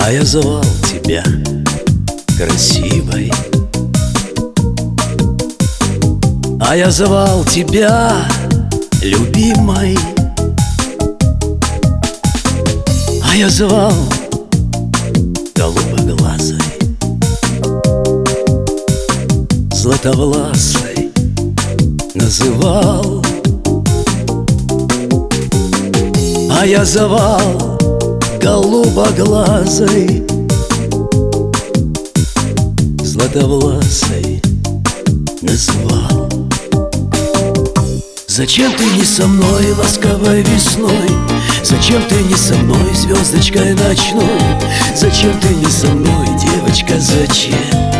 А я звал тебя красивой, а я звал тебя любимой, а я звал голубоглазой, златовласой называл. А я звал голубоглазой, златовласой назвал. Зачем ты не со мной ласковой весной? Зачем ты не со мной звездочкой ночной? Зачем ты не со мной, девочка, зачем?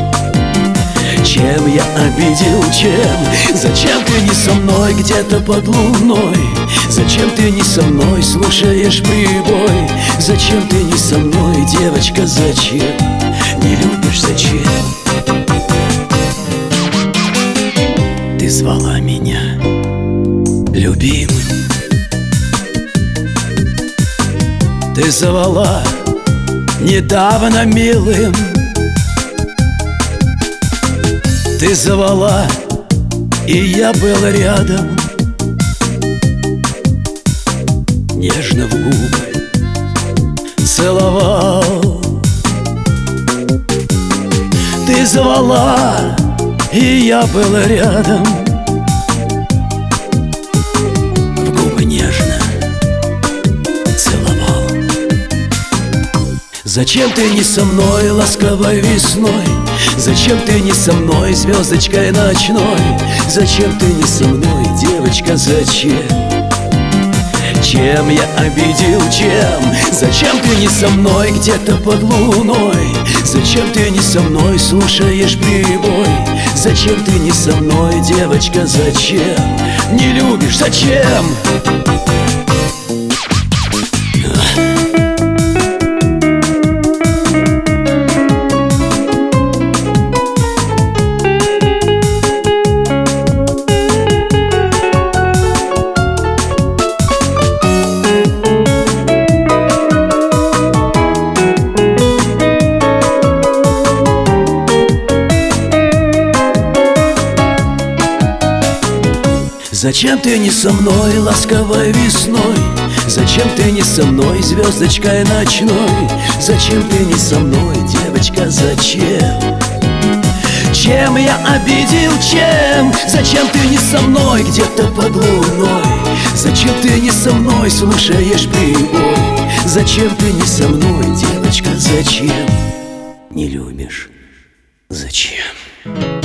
Чем я обидел, чем? Зачем ты не со мной где-то под луной? Зачем ты не со мной слушаешь прибой? Зачем ты не со мной, девочка, зачем? Не любишь, зачем? Ты звала меня любимым, ты звала недавно милым, ты звала, и я был рядом, нежно в губы целовал. Ты звала, и я был рядом, в губы нежно целовал. Зачем ты не со мной ласковой весной? Зачем ты не со мной звездочкой ночной? Зачем ты не со мной, девочка, зачем? Чем я обидел, чем? Зачем ты не со мной где-то под луной? Зачем ты не со мной слушаешь прибой? Зачем ты не со мной, девочка, зачем? Не любишь, зачем? Зачем ты не со мной ласковой весной? Зачем ты не со мной звездочкой ночной? Зачем ты не со мной, девочка, зачем? Чем я обидел, чем? Зачем ты не со мной где-то под луной? Зачем ты не со мной слушаешь прибой? Зачем ты не со мной, девочка, зачем? Не любишь, зачем?